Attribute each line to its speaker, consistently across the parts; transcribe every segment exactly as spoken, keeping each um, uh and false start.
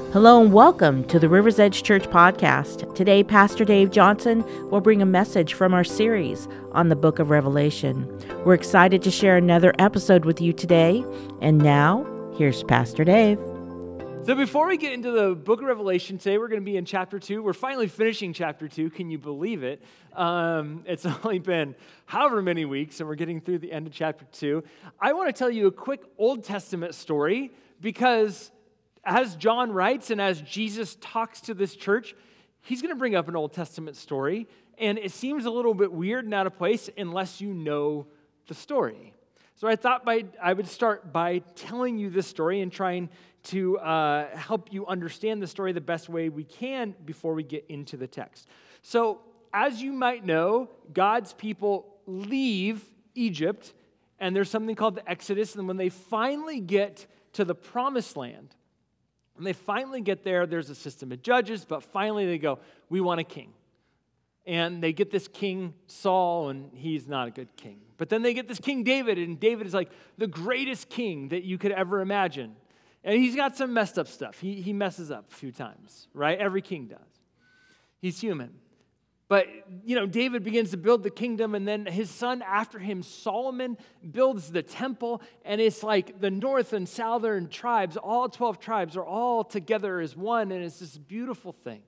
Speaker 1: Hello and welcome to the River's Edge Church podcast. Today, Pastor Dave Johnson will bring a message from our series on the book of Revelation. We're excited to share another episode with you today. And now, here's Pastor Dave.
Speaker 2: So before we get into the book of Revelation, today we're going to be in chapter two. We're finally finishing chapter two. Can you believe it? Um, it's only been however many weeks, and we're getting through the end of chapter two. I want to tell you a quick Old Testament story because as John writes and as Jesus talks to this church, he's going to bring up an Old Testament story, and it seems a little bit weird and out of place unless you know the story. So I thought by, I would start by telling you this story and trying to uh, help you understand the story the best way we can before we get into the text. So as you might know, God's people leave Egypt, and there's something called the Exodus, and when they finally get to the Promised Land, when they finally get there, there's a system of judges, but finally they go, we want a king. And they get this king, Saul, and he's not a good king. But then they get this king, David, and David is like the greatest king that you could ever imagine. And he's got some messed up stuff. He, he messes up a few times, right? Every king does. He's human. But, you know, David begins to build the kingdom, and then his son after him, Solomon, builds the temple, and it's like the north and southern tribes, all twelve tribes are all together as one, and it's this beautiful thing.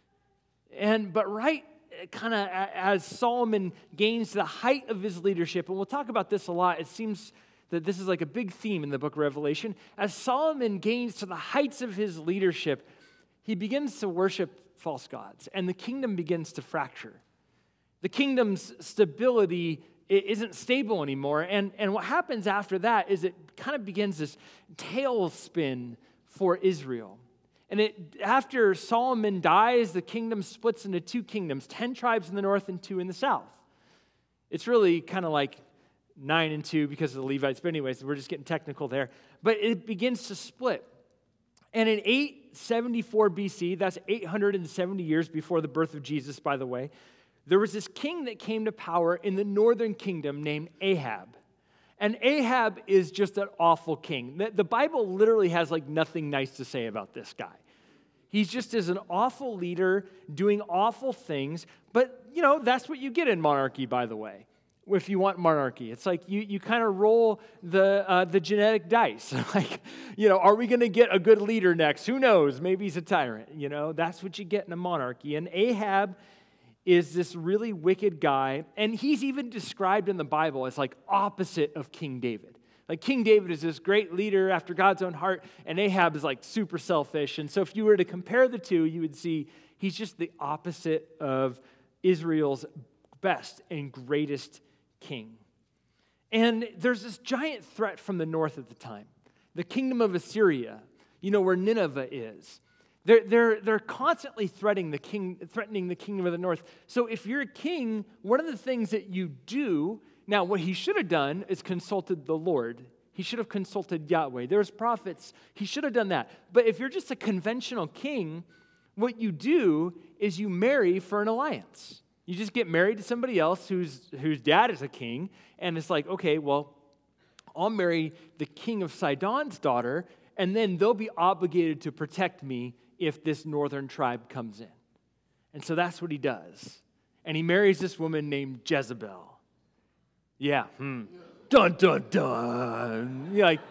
Speaker 2: And, but right kind of as Solomon gains the height of his leadership, and we'll talk about this a lot, it seems that this is like a big theme in the book of Revelation. As Solomon gains to the heights of his leadership, he begins to worship false gods, and the kingdom begins to fracture. The kingdom's stability isn't stable anymore, and, and what happens after that is it kind of begins this tailspin for Israel. And it after Solomon dies, the kingdom splits into two kingdoms, ten tribes in the north and two in the south. It's really kind of like nine and two because of the Levites, but anyways, we're just getting technical there. But it begins to split. And in eight seventy-four B C, that's eight hundred seventy years before the birth of Jesus, by the way, there was this king that came to power in the northern kingdom named Ahab. And Ahab is just an awful king. The, the Bible literally has like nothing nice to say about this guy. He's just as an awful leader doing awful things, but you know, that's what you get in monarchy, by the way. If you want monarchy, it's like you you kind of roll the uh, the genetic dice. Like, you know, are we going to get a good leader next? Who knows? Maybe he's a tyrant. You know, that's what you get in a monarchy. And Ahab is this really wicked guy, and he's even described in the Bible as like opposite of King David. Like King David is this great leader after God's own heart, and Ahab is like super selfish. And so if you were to compare the two, you would see he's just the opposite of Israel's best and greatest king. And there's this giant threat from the north at the time, the kingdom of Assyria, you know, where Nineveh is. They're, they're, they're constantly threatening the, king, threatening the kingdom of the north. So if you're a king, one of the things that you do, now what he should have done is consulted the Lord. He should have consulted Yahweh. There's prophets. He should have done that. But if you're just a conventional king, what you do is you marry for an alliance. You just get married to somebody else whose whose dad is a king, and it's like, okay, well, I'll marry the king of Sidon's daughter, and then they'll be obligated to protect me if this northern tribe comes in. And so that's what he does. And he marries this woman named Jezebel. Yeah. Hmm. Dun, dun, dun. You're like,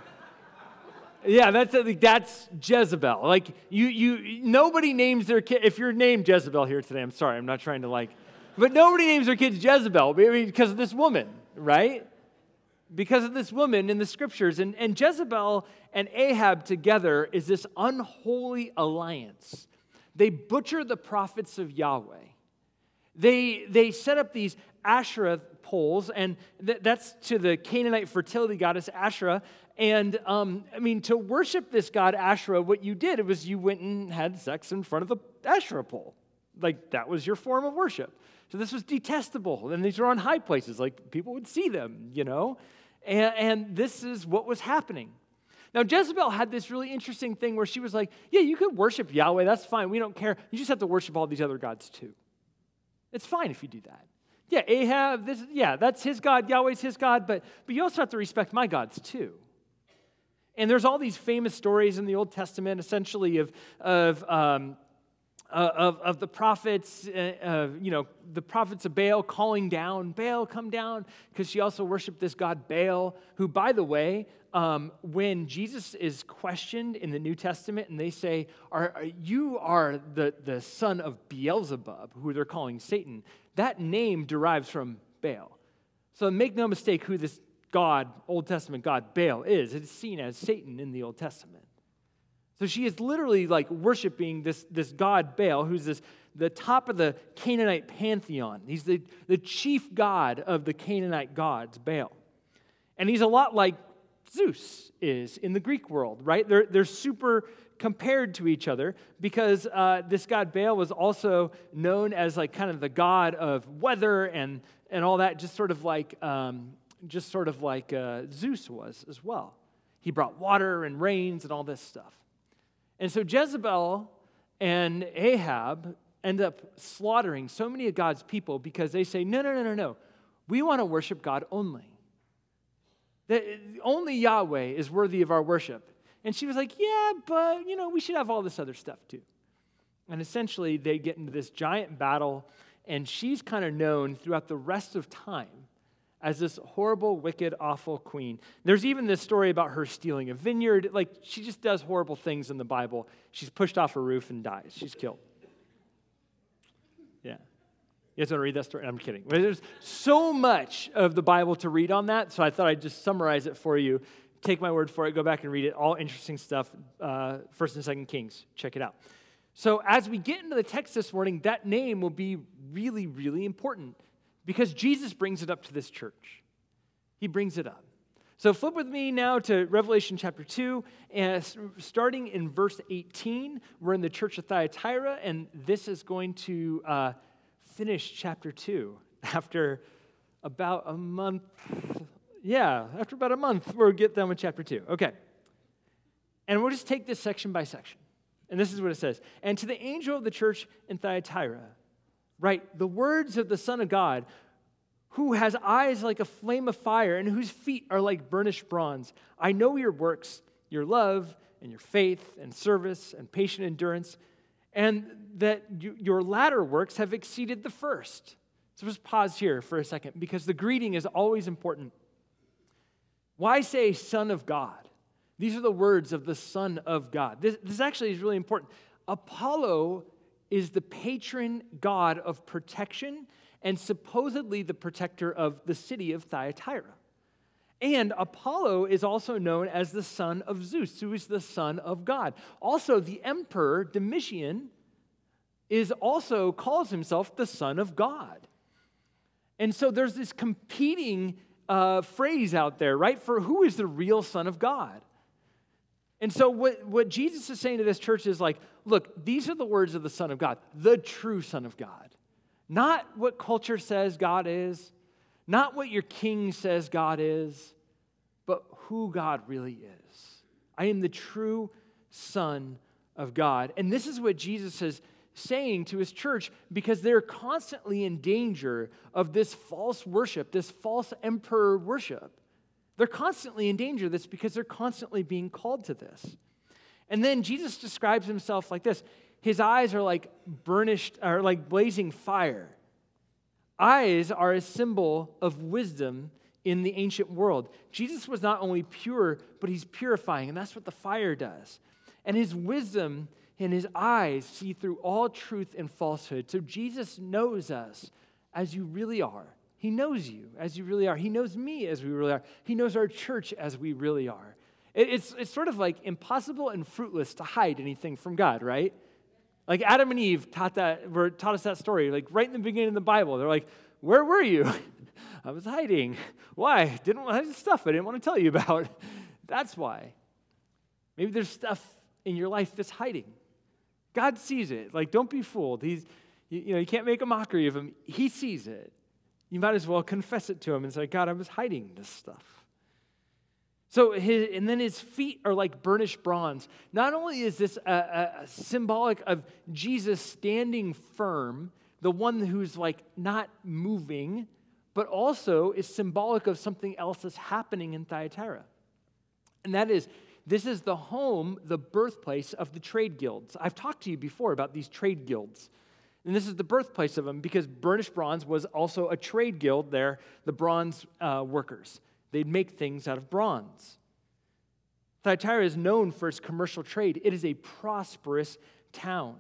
Speaker 2: yeah, that's that's Jezebel. Like you, you, nobody names their kid. If you're named Jezebel here today, I'm sorry, I'm not trying to like, but nobody names their kids Jezebel because of this woman, right? Because of this woman in the scriptures, and and Jezebel and Ahab together is this unholy alliance. They butcher the prophets of Yahweh. They they set up these Asherah poles, and th- that's to the Canaanite fertility goddess Asherah. And, um, I mean, to worship this god Asherah, what you did was you went and had sex in front of the Asherah pole. Like, that was your form of worship. So this was detestable. And these were on high places. Like, people would see them, you know. And, and this is what was happening. Now, Jezebel had this really interesting thing where she was like, yeah, you could worship Yahweh. That's fine. We don't care. You just have to worship all these other gods, too. It's fine if you do that. Yeah, Ahab, this, yeah, that's his God. Yahweh's his God. But, but you also have to respect my gods, too. And there's all these famous stories in the Old Testament, essentially, of, of um, Uh, of, of the prophets, uh, uh, you know, the prophets of Baal calling down, Baal, come down, because she also worshiped this god Baal, who, by the way, um, when Jesus is questioned in the New Testament and they say, are, are, you are the, the son of Beelzebub, who they're calling Satan, that name derives from Baal. So make no mistake who this god, Old Testament god Baal is. It's seen as Satan in the Old Testament. So she is literally like worshiping this, this god Baal, who's this the top of the Canaanite pantheon. He's the, the chief god of the Canaanite gods, Baal. And he's a lot like Zeus is in the Greek world, right? They're, they're super compared to each other because uh, this god Baal was also known as like kind of the god of weather and, and all that, just sort of like, um, just sort of like uh, Zeus was as well. He brought water and rains and all this stuff. And so Jezebel and Ahab end up slaughtering so many of God's people because they say, no, no, no, no, no. We want to worship God only. That only Yahweh is worthy of our worship. And she was like, yeah, but, you know, we should have all this other stuff too. And essentially they get into this giant battle, and she's kind of known throughout the rest of time as this horrible, wicked, awful queen. There's even this story about her stealing a vineyard. Like, she just does horrible things in the Bible. She's pushed off a roof and dies. She's killed. Yeah. You guys want to read that story? I'm kidding. There's so much of the Bible to read on that, so I thought I'd just summarize it for you. Take my word for it. Go back and read it. All interesting stuff. Uh, First and Second Kings. Check it out. So as we get into the text this morning, that name will be really, really important, because Jesus brings it up to this church. He brings it up. So flip with me now to Revelation chapter two, and starting in verse eighteen, we're in the church of Thyatira, and this is going to uh, finish chapter two after about a month. Yeah, after about a month, we'll get done with chapter two. Okay. And we'll just take this section by section. And this is what it says. And to the angel of the church in Thyatira, write the words of the Son of God, who has eyes like a flame of fire and whose feet are like burnished bronze. I know your works, your love and your faith and service and patient endurance, and that you, your latter works have exceeded the first. So just pause here for a second, because the greeting is always important. Why say Son of God? These are the words of the Son of God. This, this actually is really important. Apollo is the patron god of protection and supposedly the protector of the city of Thyatira. And Apollo is also known as the son of Zeus, who is the son of God. Also, the emperor Domitian is also calls himself the Son of God. And so there's this competing uh, phrase out there, right, for who is the real Son of God. And so what, what Jesus is saying to this church is like, look, these are the words of the Son of God, the true Son of God. Not what culture says God is, not what your king says God is, but who God really is. I am the true Son of God. And this is what Jesus is saying to his church, because they're constantly in danger of this false worship, this false emperor worship. They're constantly in danger of this because they're constantly being called to this. And then Jesus describes himself like this. His eyes are like burnished, or like blazing fire. Eyes are a symbol of wisdom in the ancient world. Jesus was not only pure, but he's purifying, and that's what the fire does. And his wisdom and his eyes see through all truth and falsehood. So Jesus knows us as you really are. He knows you as you really are. He knows me as we really are. He knows our church as we really are. It's, it's sort of like impossible and fruitless to hide anything from God, right? Like Adam and Eve taught that, were, taught us that story, like right in the beginning of the Bible. They're like, where were you? I was hiding. Why? Didn't want to stuff I didn't want to tell you about. That's why. Maybe there's stuff in your life that's hiding. God sees it. Like, don't be fooled. He's, you, you know, you can't make a mockery of him. He sees it. You might as well confess it to him and say, God, I was hiding this stuff. So, his, and then his feet are like burnished bronze. Not only is this a, a, a symbolic of Jesus standing firm, the one who's like not moving, but also is symbolic of something else that's happening in Thyatira. And that is This is the home, the birthplace of the trade guilds. I've talked to you before about these trade guilds. And this is the birthplace of them because burnished bronze was also a trade guild there, the bronze uh, workers. They'd make things out of bronze. Thyatira is known for its commercial trade. It is a prosperous town.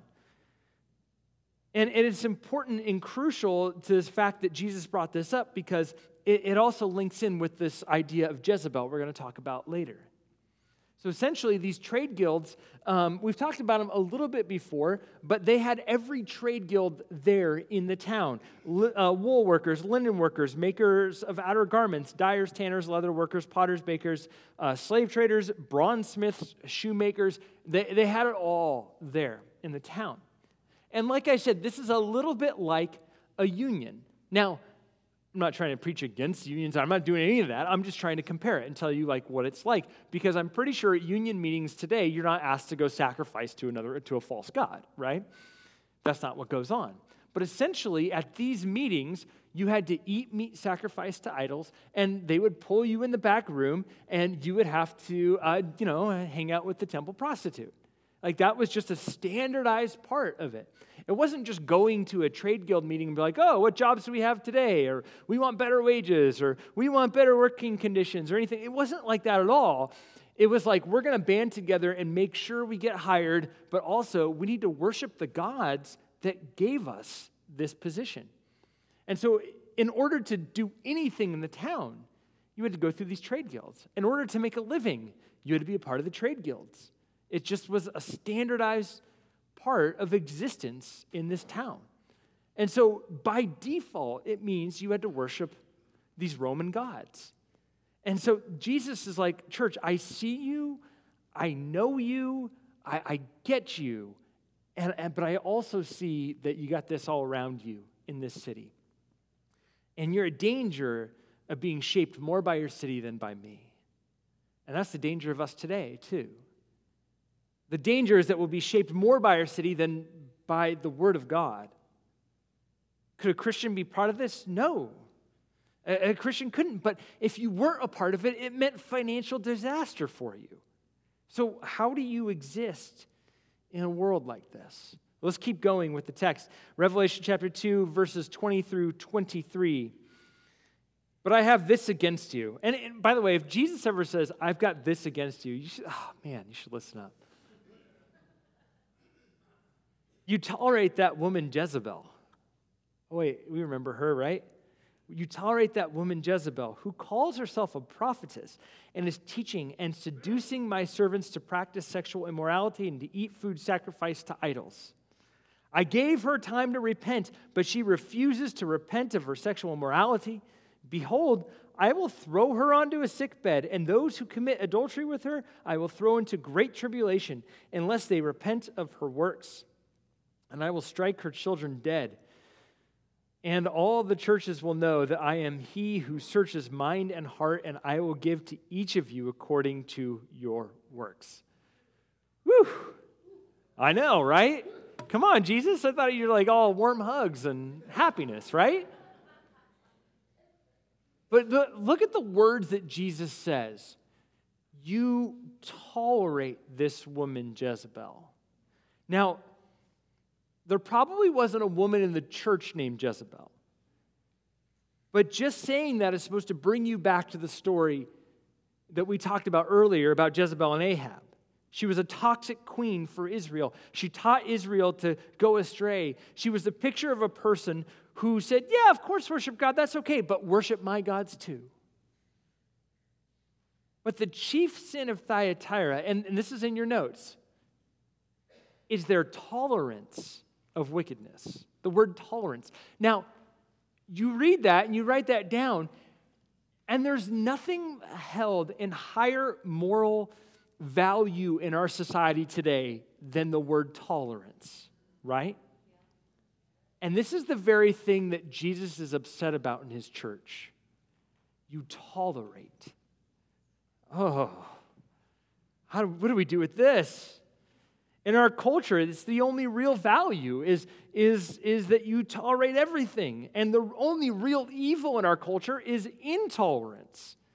Speaker 2: And it's important and crucial to this fact that Jesus brought this up because it, it also links in with this idea of Jezebel we're going to talk about later. So essentially, these trade guilds, um, we've talked about them a little bit before, but they had every trade guild there in the town. L- uh, wool workers, linen workers, makers of outer garments, dyers, tanners, leather workers, potters, bakers, uh, slave traders, bronze smiths, shoemakers. They, they had it all there in the town. And like I said, this is a little bit like a union. Now, I'm not trying to preach against unions. I'm not doing any of that. I'm just trying to compare it and tell you like what it's like. Because I'm pretty sure at union meetings today, you're not asked to go sacrifice to another, to a false god, right? That's not what goes on. But essentially, at these meetings, you had to eat meat sacrificed to idols, and they would pull you in the back room, and you would have to, uh, you know, hang out with the temple prostitute. Like that was just a standardized part of it. It wasn't just going to a trade guild meeting and be like, oh, what jobs do we have today? Or we want better wages, or we want better working conditions, or anything. It wasn't like that at all. It was like, we're going to band together and make sure we get hired, but also we need to worship the gods that gave us this position. And so in order to do anything in the town, you had to go through these trade guilds. In order to make a living, you had to be a part of the trade guilds. It just was a standardized part of existence in this town. And so by default, it means you had to worship these Roman gods. And so Jesus is like, church, I see you, I know you, I, I get you, and, and but I also see that you got this all around you in this city. And you're in danger of being shaped more by your city than by me. And that's the danger of us today, too. The danger is that we'll be shaped more by our city than by the Word of God. Could a Christian be part of this? No. A, a Christian couldn't. But if you weren't a part of it, it meant financial disaster for you. So how do you exist in a world like this? Let's keep going with the text. Revelation chapter two, verses twenty through twenty-three. But I have this against you. And, and by the way, if Jesus ever says, I've got this against you, you should, oh man, you should listen up. You tolerate that woman Jezebel. Oh, wait, we remember her, right? You tolerate that woman Jezebel, who calls herself a prophetess and is teaching and seducing my servants to practice sexual immorality and to eat food sacrificed to idols. I gave her time to repent, but she refuses to repent of her sexual immorality. Behold, I will throw her onto a sickbed, and those who commit adultery with her I will throw into great tribulation, unless they repent of her works. And I will strike her children dead. And all the churches will know that I am he who searches mind and heart, and I will give to each of you according to your works. Whew. I know, right? Come on, Jesus. I thought you were like all warm hugs and happiness, right? But the, look at the words that Jesus says. You tolerate this woman Jezebel. Now, there probably wasn't a woman in the church named Jezebel. But just saying that is supposed to bring you back to the story that we talked about earlier about Jezebel and Ahab. She was a toxic queen for Israel. She taught Israel to go astray. She was the picture of a person who said, yeah, of course, worship God, that's okay, but worship my gods too. But the chief sin of Thyatira, and, and this is in your notes, is their tolerance of wickedness. The word tolerance. Now, you read that and you write that down, and there's nothing held in higher moral value in our society today than the word tolerance, right? And this is the very thing that Jesus is upset about in his church. You tolerate. Oh, how, what do we do with this? In our culture, it's the only real value is, is, is that you tolerate everything. And the only real evil in our culture is intolerance.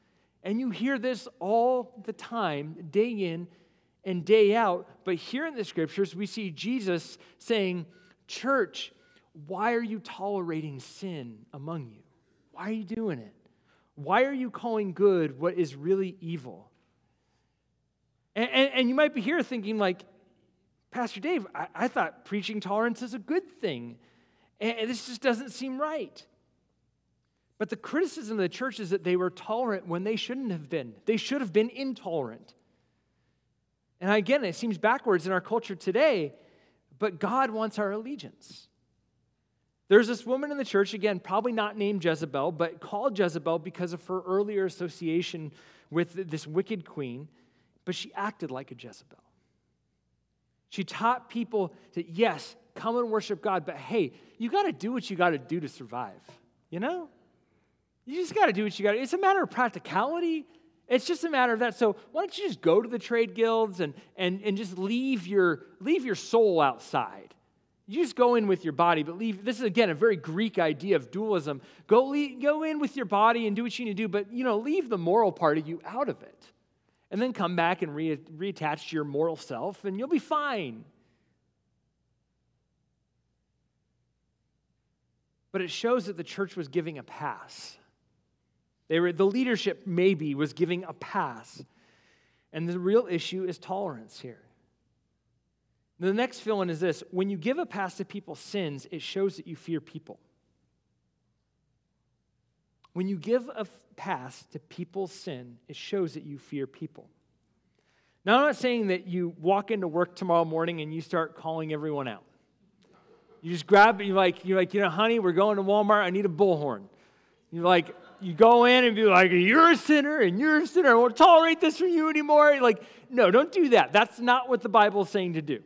Speaker 2: And you hear this all the time, day in and day out. But here in the scriptures, we see Jesus saying, church, why are you tolerating sin among you? Why are you doing it? Why are you calling good what is really evil? And, and, and you might be here thinking like, Pastor Dave, I, I thought preaching tolerance is a good thing. And this just doesn't seem right. But the criticism of the church is that they were tolerant when they shouldn't have been. They should have been intolerant. And again, it seems backwards in our culture today, but God wants our allegiance. There's this woman in the church, again, probably not named Jezebel, but called Jezebel because of her earlier association with this wicked queen, but she acted like a Jezebel. She taught people that, yes, come and worship God, but hey, you got to do what you got to do to survive, you know? You just got to do what you got to. It's a matter of practicality. It's just a matter of that. So why don't you just go to the trade guilds and, and, and just leave your, leave your soul outside? You just go in with your body, but leave. This is, again, a very Greek idea of dualism. Go, leave, go in with your body and do what you need to do, but, you know, leave the moral part of you out of it. And then come back and re- reattach to your moral self, and you'll be fine. But it shows that the church was giving a pass. They were, the leadership maybe was giving a pass. And the real issue is tolerance here. The next fill-in is this. When you give a pass to people's sins, it shows that you fear people. When you give a pass to people's sin, it shows that you fear people. Now, I'm not saying that you walk into work tomorrow morning and you start calling everyone out. You just grab it, you're like, you're like, you know, honey, we're going to Walmart, I need a bullhorn. You're like, you go in and be like, you're a sinner and you're a sinner, I won't tolerate this from you anymore. You're like, no, don't do that. That's not what the Bible is saying to do.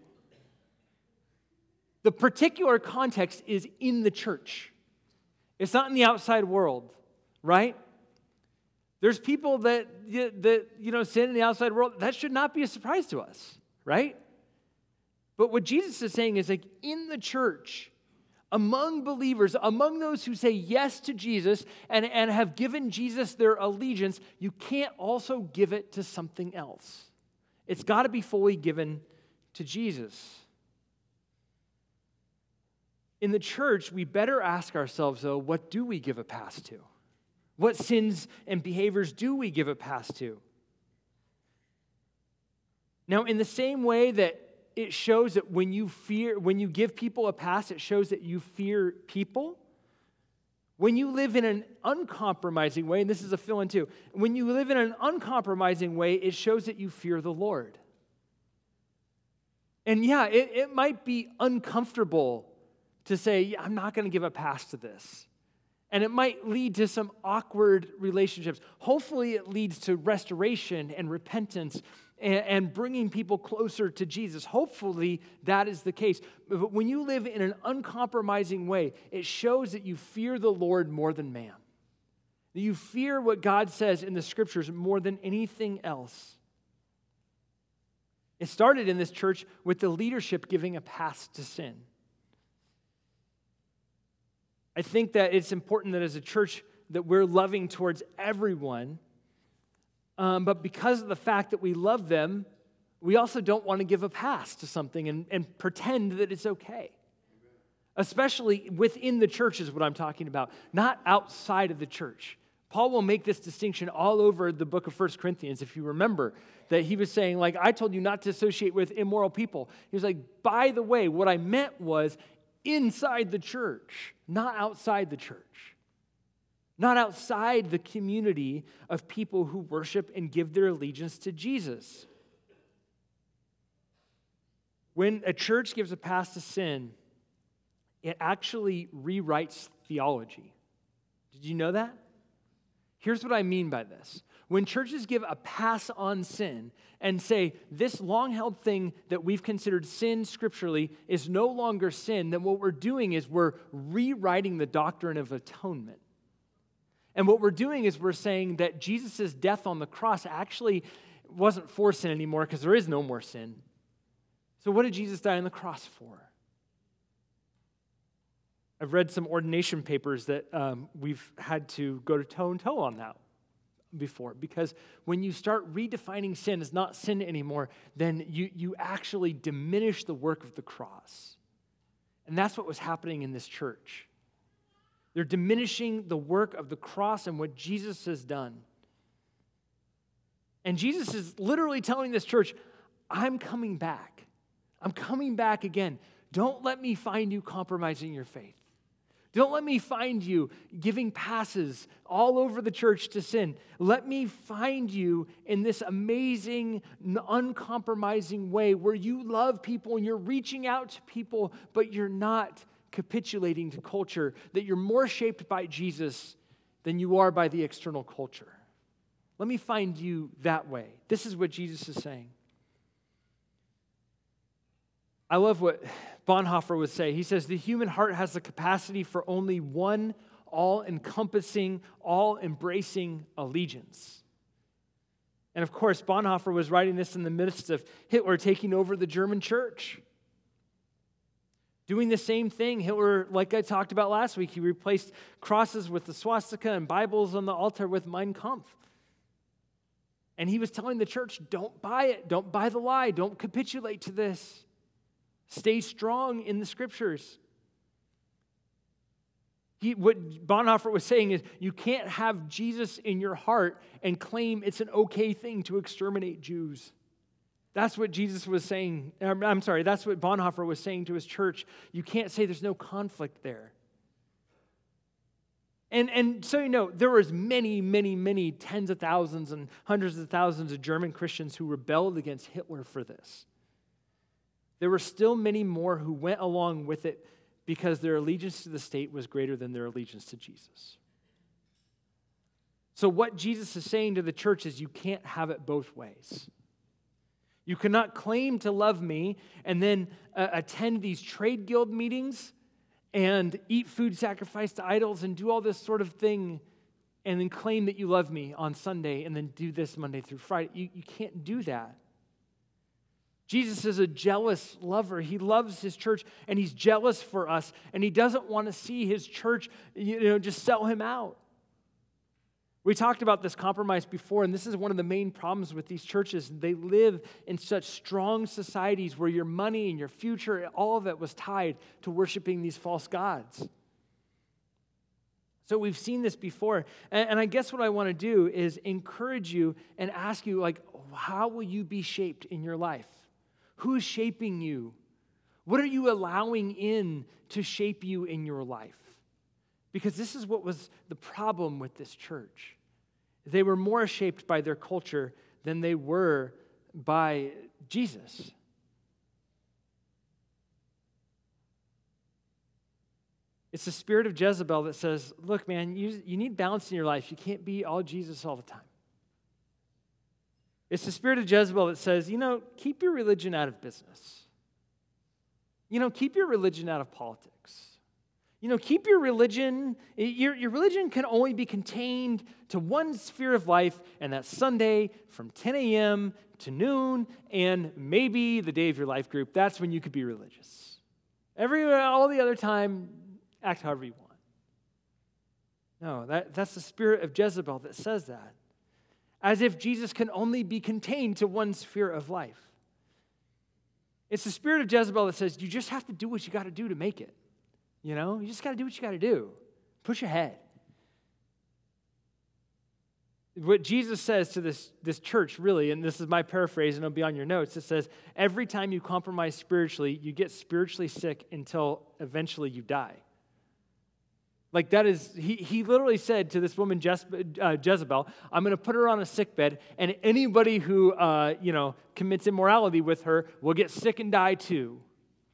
Speaker 2: The particular context is in the church. It's not in the outside world, right? There's people that, that you know, sin in the outside world. That should not be a surprise to us, right? But what Jesus is saying is like in the church, among believers, among those who say yes to Jesus and, and have given Jesus their allegiance, you can't also give it to something else. It's got to be fully given to Jesus. In the church, we better ask ourselves, though, what do we give a pass to? What sins and behaviors do we give a pass to? Now, in the same way that it shows that when you fear, when you give people a pass, it shows that you fear people. When you live in an uncompromising way, and this is a fill-in too, when you live in an uncompromising way, it shows that you fear the Lord. And yeah, it, it might be uncomfortable to say, yeah, I'm not going to give a pass to this. And it might lead to some awkward relationships. Hopefully it leads to restoration and repentance and, and bringing people closer to Jesus. Hopefully that is the case. But when you live in an uncompromising way, it shows that you fear the Lord more than man. That you fear what God says in the scriptures more than anything else. It started in this church with the leadership giving a pass to sin. I think that it's important that as a church that we're loving towards everyone, um, but because of the fact that we love them, we also don't want to give a pass to something and, and pretend that it's okay. Especially within the church is what I'm talking about, not outside of the church. Paul will make this distinction all over the book of First Corinthians, if you remember, that he was saying, like, I told you not to associate with immoral people. He was like, by the way, what I meant was inside the church, not outside the church. Not outside the community of people who worship and give their allegiance to Jesus. When a church gives a pass to sin, it actually rewrites theology. Did you know that? Here's what I mean by this. When churches give a pass on sin and say, this long-held thing that we've considered sin scripturally is no longer sin, then what we're doing is we're rewriting the doctrine of atonement. And what we're doing is we're saying that Jesus' death on the cross actually wasn't for sin anymore because there is no more sin. So what did Jesus die on the cross for? I've read some ordination papers that um, we've had to go to toe and toe on that. before. Because when you start redefining sin as not sin anymore, then you, you actually diminish the work of the cross. And that's what was happening in this church. They're diminishing the work of the cross and what Jesus has done. And Jesus is literally telling this church, I'm coming back. I'm coming back again. Don't let me find you compromising your faith. Don't let me find you giving passes all over the church to sin. Let me find you in this amazing, uncompromising way where you love people and you're reaching out to people, but you're not capitulating to culture, that you're more shaped by Jesus than you are by the external culture. Let me find you that way. This is what Jesus is saying. I love what Bonhoeffer would say. He says, the human heart has the capacity for only one all-encompassing, all-embracing allegiance. And of course, Bonhoeffer was writing this in the midst of Hitler taking over the German church. Doing the same thing, Hitler, like I talked about last week, he replaced crosses with the swastika and Bibles on the altar with Mein Kampf. And he was telling the church, don't buy it, don't buy the lie, don't capitulate to this. Stay strong in the scriptures. He, what Bonhoeffer was saying is, you can't have Jesus in your heart and claim it's an okay thing to exterminate Jews. That's what Jesus was saying. I'm sorry, that's what Bonhoeffer was saying to his church. You can't say there's no conflict there. And, and so you know, there was many, many, many tens of thousands and hundreds of thousands of German Christians who rebelled against Hitler for this. There were still many more who went along with it because their allegiance to the state was greater than their allegiance to Jesus. So what Jesus is saying to the church is you can't have it both ways. You cannot claim to love me and then uh, attend these trade guild meetings and eat food sacrificed to idols and do all this sort of thing and then claim that you love me on Sunday and then do this Monday through Friday. You, you can't do that. Jesus is a jealous lover. He loves his church, and he's jealous for us, and he doesn't want to see his church, you know, just sell him out. We talked about this compromise before, and this is one of the main problems with these churches. They live in such strong societies where your money and your future, all of it was tied to worshiping these false gods. So we've seen this before, and, and I guess what I want to do is encourage you and ask you, like, how will you be shaped in your life? Who is shaping you? What are you allowing in to shape you in your life? Because this is what was the problem with this church. They were more shaped by their culture than they were by Jesus. It's the spirit of Jezebel that says, look, man, you, you need balance in your life. You can't be all Jesus all the time. It's the spirit of Jezebel that says, you know, keep your religion out of business. You know, keep your religion out of politics. You know, keep your religion, your, your religion can only be contained to one sphere of life, and that's Sunday from ten a.m. to noon, and maybe the day of your life group. That's when you could be religious. Every, all the other time, act however you want. No, that, that's the spirit of Jezebel that says that. As if Jesus can only be contained to one sphere of life. It's the spirit of Jezebel that says you just have to do what you got to do to make it. You know, you just got to do what you got to do. Push ahead. What Jesus says to this, this church, really, and this is my paraphrase, and it'll be on your notes, it says, every time you compromise spiritually, you get spiritually sick until eventually you die. Like that is, he, he literally said to this woman, Jez, uh, Jezebel, I'm going to put her on a sick bed, and anybody who, uh, you know, commits immorality with her will get sick and die too.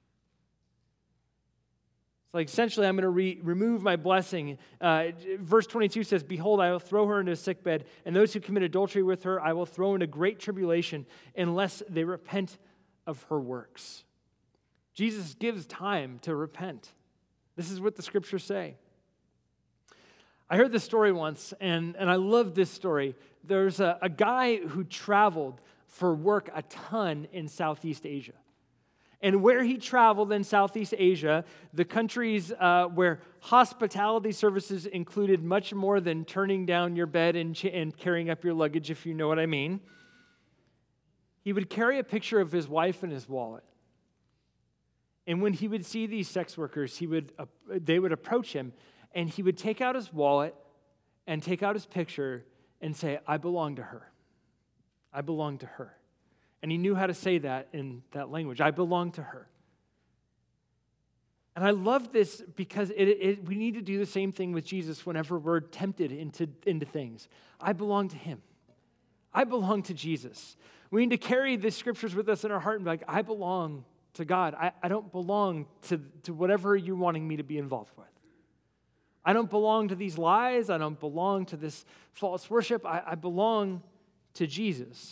Speaker 2: It's like, essentially, I'm going to re- remove my blessing. Uh, verse twenty-two says, behold, I will throw her into a sick bed, and those who commit adultery with her I will throw into great tribulation unless they repent of her works. Jesus gives time to repent. This is what the scriptures say. I heard this story once, and, and I love this story. There's a, a guy who traveled for work a ton in Southeast Asia. And where he traveled in Southeast Asia, the countries uh, where hospitality services included much more than turning down your bed and, ch- and carrying up your luggage, if you know what I mean, he would carry a picture of his wife in his wallet. And when he would see these sex workers, he would uh, they would approach him, and he would take out his wallet and take out his picture and say, I belong to her. I belong to her. And he knew how to say that in that language. I belong to her. And I love this because it, it, we need to do the same thing with Jesus whenever we're tempted into, into things. I belong to him. I belong to Jesus. We need to carry the scriptures with us in our heart and be like, I belong to God. I, I don't belong to, to whatever you're wanting me to be involved with. I don't belong to these lies. I don't belong to this false worship. I, I belong to Jesus.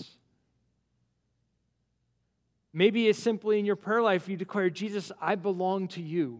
Speaker 2: Maybe it's simply in your prayer life you declare, Jesus, I belong to you.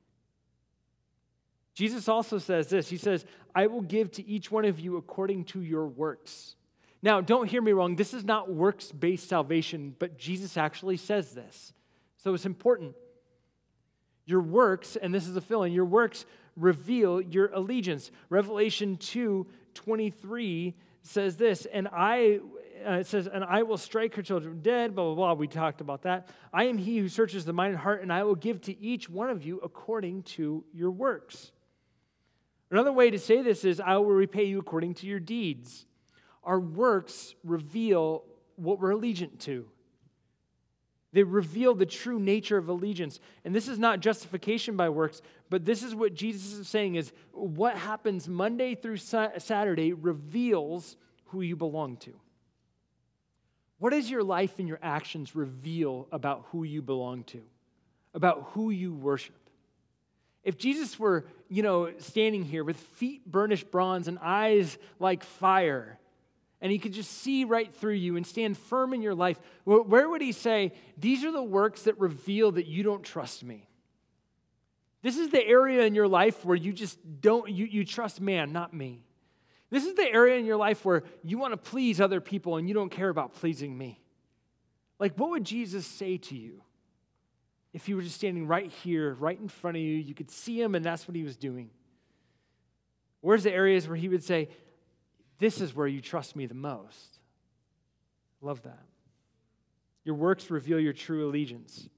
Speaker 2: Jesus also says this. He says, I will give to each one of you according to your works. Now, don't hear me wrong. This is not works-based salvation, but Jesus actually says this. So it's important. Your works, and this is a fill-in, your works reveal your allegiance. Revelation two twenty-three says this, and I... Uh, it says, and I will strike her children dead, blah, blah, blah. We talked about that. I am he who searches the mind and heart, and I will give to each one of you according to your works. Another way to say this is, I will repay you according to your deeds. Our works reveal what we're allegiant to. They reveal the true nature of allegiance. And this is not justification by works, but this is what Jesus is saying is, what happens Monday through Saturday reveals who you belong to. What does your life and your actions reveal about who you belong to, about who you worship? If Jesus were, you know, standing here with feet burnished bronze and eyes like fire, and he could just see right through you and stand firm in your life, where would he say, these are the works that reveal that you don't trust me? This is the area in your life where you just don't, you, you trust man, not me. This is the area in your life where you want to please other people and you don't care about pleasing me. Like, what would Jesus say to you if he were just standing right here, right in front of you? You could see him and that's what he was doing. Where's the areas where he would say, this is where you trust me the most? Love that. Your works reveal your true allegiance.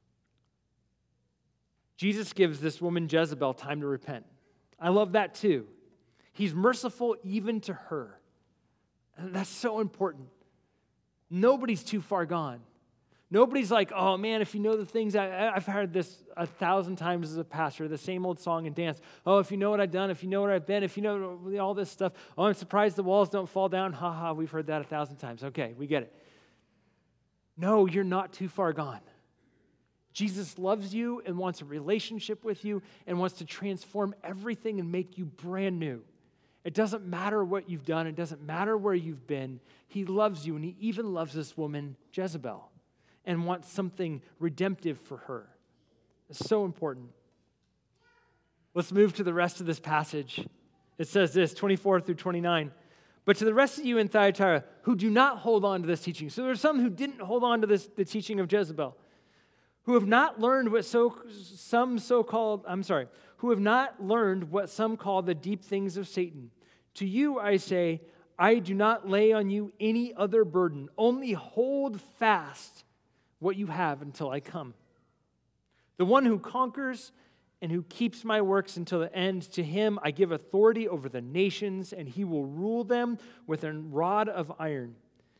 Speaker 2: Jesus gives this woman Jezebel time to repent. I love that too. He's merciful even to her. And that's so important. Nobody's too far gone. Nobody's like, oh man, if you know the things, I, I've heard this a thousand times as a pastor, the same old song and dance. Oh, if you know what I've done, if you know where I've been, if you know all this stuff. Oh, I'm surprised the walls don't fall down. Ha ha, we've heard that a thousand times. Okay, we get it. No, you're not too far gone. Jesus loves you and wants a relationship with you and wants to transform everything and make you brand new. It doesn't matter what you've done. It doesn't matter where you've been. He loves you, and he even loves this woman, Jezebel, and wants something redemptive for her. It's so important. Let's move to the rest of this passage. It says this, twenty-four through twenty-nine. But to the rest of you in Thyatira who do not hold on to this teaching. So there are some who didn't hold on to this, the teaching of Jezebel, who have not learned what so some so-called, I'm sorry, who have not learned what some call the deep things of Satan. To you I say, I do not lay on you any other burden. Only hold fast what you have until I come. The one who conquers and who keeps my works until the end, to him I give authority over the nations, and he will rule them with a rod of iron.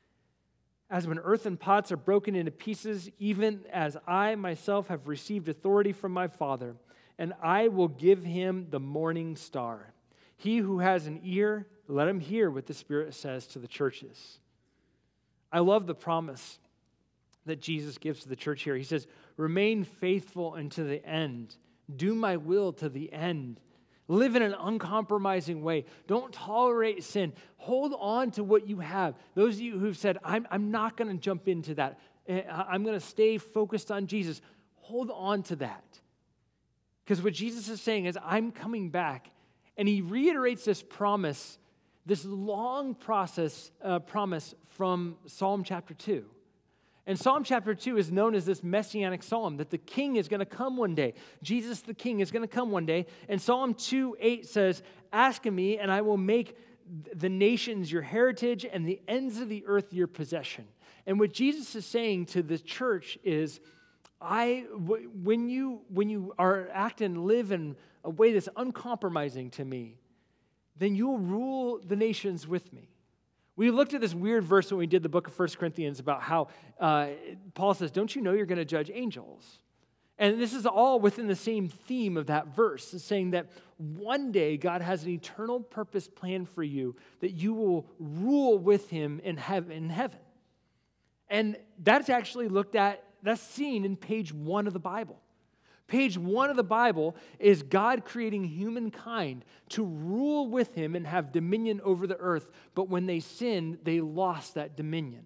Speaker 2: As when earthen pots are broken into pieces, even as I myself have received authority from my Father, and I will give him the morning star. He who has an ear, let him hear what the Spirit says to the churches. I love the promise that Jesus gives to the church here. He says, remain faithful unto the end. Do my will to the end. Live in an uncompromising way. Don't tolerate sin. Hold on to what you have. Those of you who've said, I'm, I'm not going to jump into that. I'm going to stay focused on Jesus. Hold on to that. Because what Jesus is saying is, I'm coming back. And he reiterates this promise, this long process, uh, promise from Psalm chapter two. And Psalm chapter two is known as this messianic psalm, that the king is going to come one day. Jesus the king is going to come one day. And Psalm two eight says, ask of me, and I will make the nations your heritage and the ends of the earth your possession. And what Jesus is saying to the church is, I, when you, when you are act and live in a way that's uncompromising to me, then you'll rule the nations with me. We looked at this weird verse when we did the book of First Corinthians about how uh, Paul says, don't you know you're going to judge angels? And this is all within the same theme of that verse. It's saying that one day God has an eternal purpose planned for you, that you will rule with him in heaven. In heaven. And that's actually looked at, that's seen in page one of the Bible. Page one of the Bible is God creating humankind to rule with him and have dominion over the earth. But when they sinned, they lost that dominion.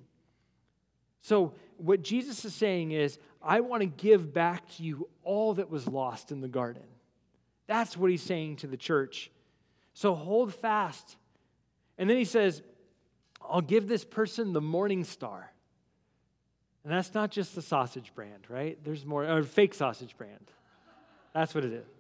Speaker 2: So what Jesus is saying is, I want to give back to you all that was lost in the garden. That's what he's saying to the church. So hold fast. And then he says, I'll give this person the morning star. And that's not just the sausage brand, right? There's more, or fake sausage brand. That's what it is.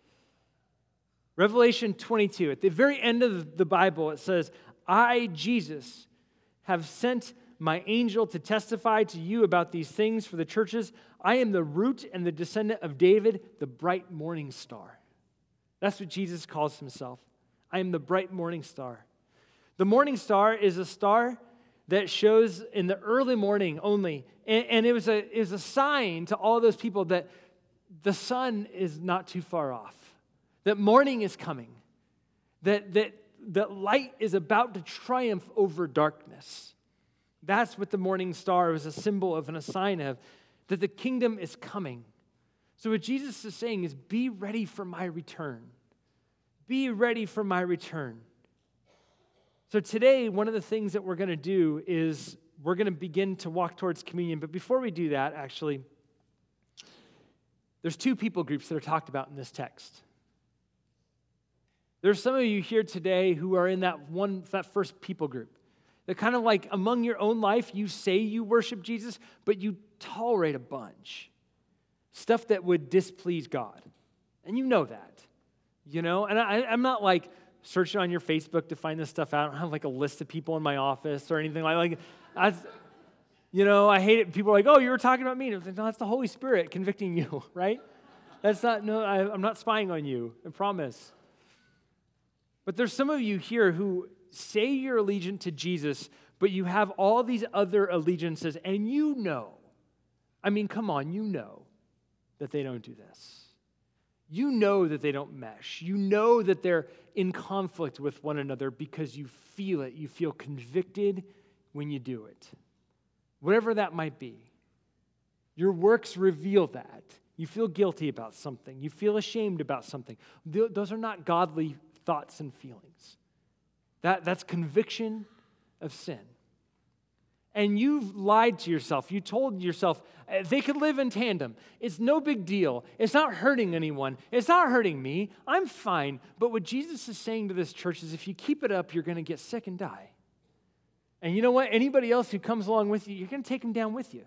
Speaker 2: Revelation twenty-two, at the very end of the Bible, it says, I, Jesus, have sent my angel to testify to you about these things for the churches. I am the root and the descendant of David, the bright morning star. That's what Jesus calls himself. I am the bright morning star. The morning star is a star that shows in the early morning only. And, and it was a, it was a sign to all those people that the sun is not too far off, that morning is coming, that, that, that light is about to triumph over darkness. That's what the morning star was a symbol of and a sign of, that the kingdom is coming. So what Jesus is saying is, be ready for my return. Be ready for my return. So today, one of the things that we're going to do is we're going to begin to walk towards communion. But before we do that, actually, there's two people groups that are talked about in this text. There's some of you here today who are in that one, that first people group. That kind of like among your own life, you say you worship Jesus, but you tolerate a bunch. Stuff that would displease God. And you know that. You know, and I, I'm not like searching on your Facebook to find this stuff out. I don't have like a list of people in my office or anything like that. Like, you know, I hate it. People are like, oh, you were talking about me. And I was like, no, that's the Holy Spirit convicting you, right? That's not, no, I, I'm not spying on you, I promise. But there's some of you here who say you're allegiant to Jesus, but you have all these other allegiances, and you know, I mean, come on, you know that they don't do this. You know that they don't mesh. You know that they're in conflict with one another because you feel it. You feel convicted when you do it. Whatever that might be. Your works reveal that. You feel guilty about something. You feel ashamed about something. Those are not godly thoughts and feelings. That, that's conviction of sin. And you've lied to yourself. You told yourself they could live in tandem. It's no big deal. It's not hurting anyone. It's not hurting me. I'm fine. But what Jesus is saying to this church is if you keep it up, you're going to get sick and die. And you know what? Anybody else who comes along with you, you're going to take them down with you.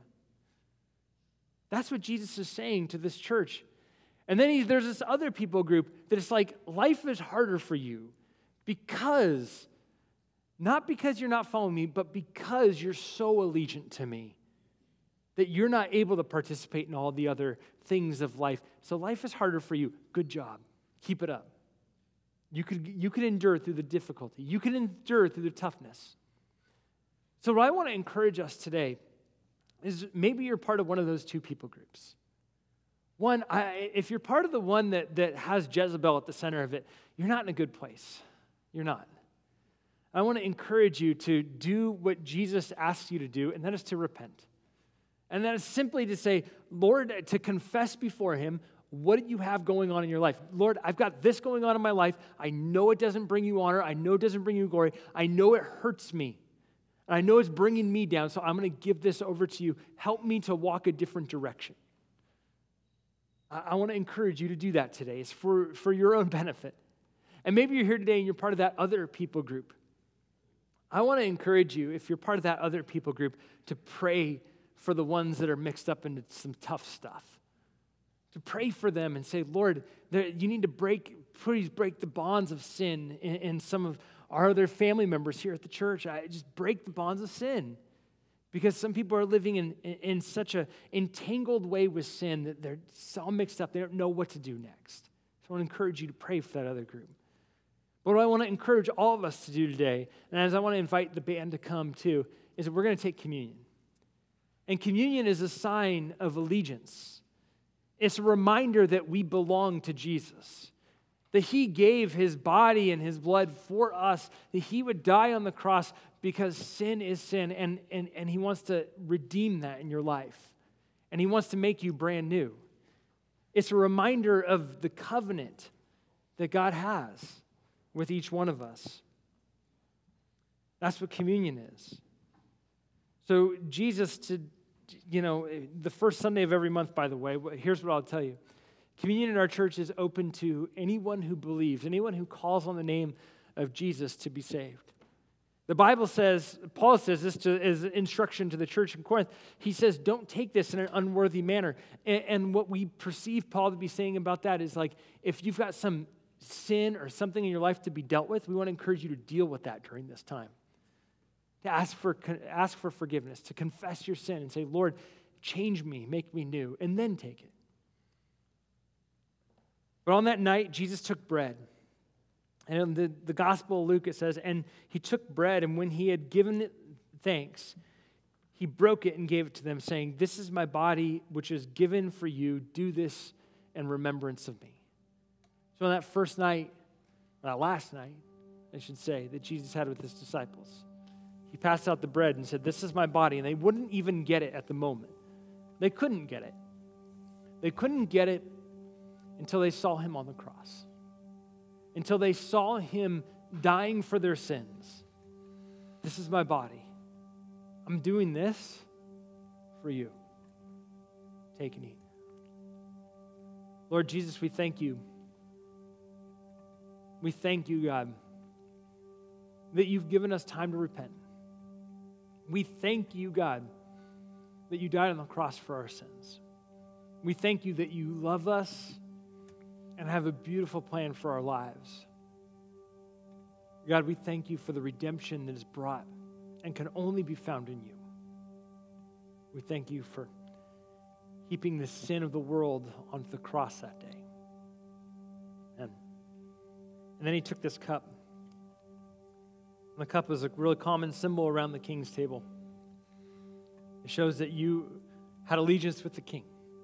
Speaker 2: That's what Jesus is saying to this church. And then he, there's this other people group that it's like life is harder for you because, not because you're not following me, but because you're so allegiant to me that you're not able to participate in all the other things of life. So life is harder for you. Good job. Keep it up. You could, you could endure through the difficulty. You can endure through the toughness. So what I want to encourage us today is maybe you're part of one of those two people groups. One, I, if you're part of the one that, that has Jezebel at the center of it, you're not in a good place. You're not. I want to encourage you to do what Jesus asks you to do, and that is to repent. And that is simply to say, Lord, to confess before him what you have going on in your life. Lord, I've got this going on in my life. I know it doesn't bring you honor. I know it doesn't bring you glory. I know it hurts me. And I know it's bringing me down, so I'm going to give this over to you. Help me to walk a different direction. I, I want to encourage you to do that today. It's for, for your own benefit. And maybe you're here today and you're part of that other people group. I want to encourage you, if you're part of that other people group, to pray for the ones that are mixed up into some tough stuff. To pray for them and say, Lord, there, you need to break, please break the bonds of sin in, in some of our other family members here at the church. I just break the bonds of sin. Because some people are living in, in, in such an entangled way with sin that they're all mixed up. They don't know what to do next. So I want to encourage you to pray for that other group. But what I want to encourage all of us to do today, and as I want to invite the band to come too, is that we're going to take communion. And communion is a sign of allegiance. It's a reminder that we belong to Jesus, that he gave his body and his blood for us, that he would die on the cross because sin is sin, and, and, and he wants to redeem that in your life. And he wants to make you brand new. It's a reminder of the covenant that God has with each one of us. That's what communion is. So Jesus, to, you know, the first Sunday of every month, by the way, here's what I'll tell you. Communion in our church is open to anyone who believes, anyone who calls on the name of Jesus to be saved. The Bible says, Paul says this to, as instruction to the church in Corinth. He says, don't take this in an unworthy manner. And, and what we perceive Paul to be saying about that is like, if you've got some sin or something in your life to be dealt with, we want to encourage you to deal with that during this time. To ask for, ask for forgiveness, to confess your sin and say, Lord, change me, make me new, and then take it. But on that night, Jesus took bread. And in the, the Gospel of Luke, it says, and he took bread, and when he had given it thanks, he broke it and gave it to them, saying, this is my body, which is given for you. Do this in remembrance of me. So on that first night, that last night, I should say, that Jesus had with his disciples, he passed out the bread and said, this is my body. And they wouldn't even get it at the moment. They couldn't get it. They couldn't get it until they saw him on the cross. Until they saw him dying for their sins. This is my body. I'm doing this for you. Take and eat. Lord Jesus, we thank you. We thank you, God, that you've given us time to repent. We thank you, God, that you died on the cross for our sins. We thank you that you love us and have a beautiful plan for our lives. God, we thank you for the redemption that is brought and can only be found in you. We thank you for heaping the sin of the world onto the cross that day. And, and then he took this cup. And the cup is a really common symbol around the king's table. It shows that you had allegiance with the king.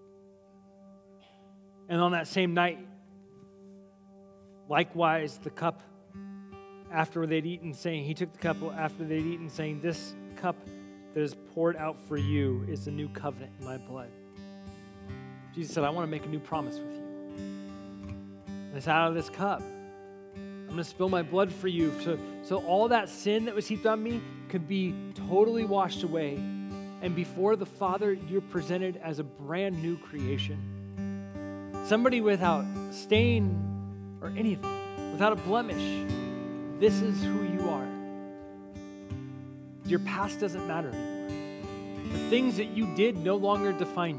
Speaker 2: And on that same night, likewise, the cup, after they'd eaten, saying, he took the cup after they'd eaten, saying, this cup that is poured out for you is the new covenant in my blood. Jesus said, I want to make a new promise with you. And it's out of this cup. I'm going to spill my blood for you. So, so all that sin that was heaped on me could be totally washed away. And before the Father, you're presented as a brand new creation. Somebody without stain or anything, without a blemish. This is who you are. Your past doesn't matter anymore. The things that you did no longer define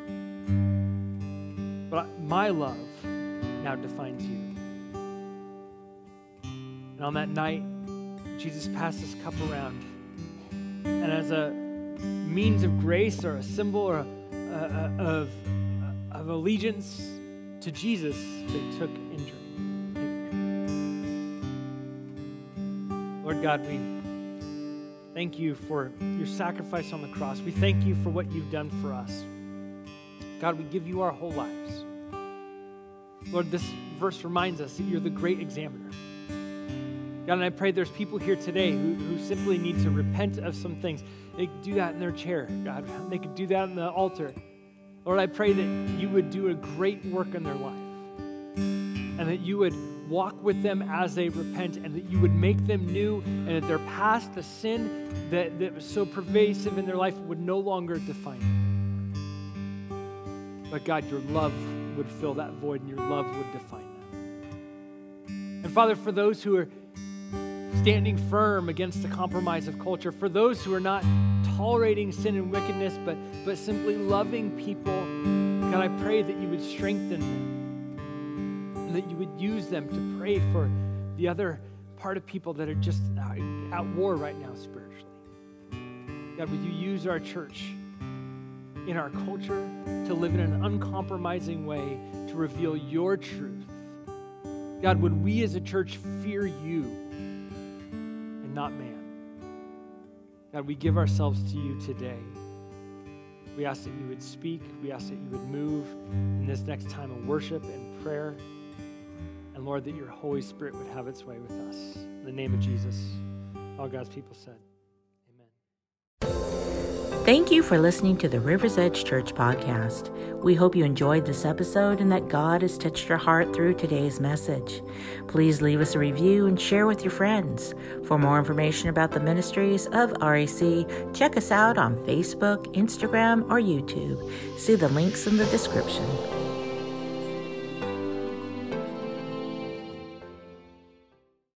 Speaker 2: you. But my love now defines you. And on that night, Jesus passed this cup around. And as a means of grace or a symbol or a, a, a, of, of allegiance to Jesus, they took and drank. Lord God, we thank you for your sacrifice on the cross. We thank you for what you've done for us. God, we give you our whole lives. Lord, this verse reminds us that you're the great examiner. God, and I pray there's people here today who, who simply need to repent of some things. They could do that in their chair, God. They could do that in the altar. Lord, I pray that you would do a great work in their life and that you would walk with them as they repent and that you would make them new and that their past, the sin that, that was so pervasive in their life would no longer define them. But God, your love would fill that void and your love would define them. And Father, for those who are standing firm against the compromise of culture, for those who are not tolerating sin and wickedness, but, but simply loving people. God, I pray that you would strengthen them and that you would use them to pray for the other part of people that are just at war right now spiritually. God, would you use our church in our culture to live in an uncompromising way to reveal your truth? God, would we as a church fear you and not man? God, we give ourselves to you today. We ask that you would speak. We ask that you would move in this next time of worship and prayer. And Lord, that your Holy Spirit would have its way with us. In the name of Jesus, all God's people said, amen.
Speaker 1: Thank you for listening to the River's Edge Church podcast. We hope you enjoyed this episode and that God has touched your heart through today's message. Please leave us a review and share with your friends. For more information about the ministries of R A C, check us out on Facebook, Instagram, or YouTube. See the links in the description.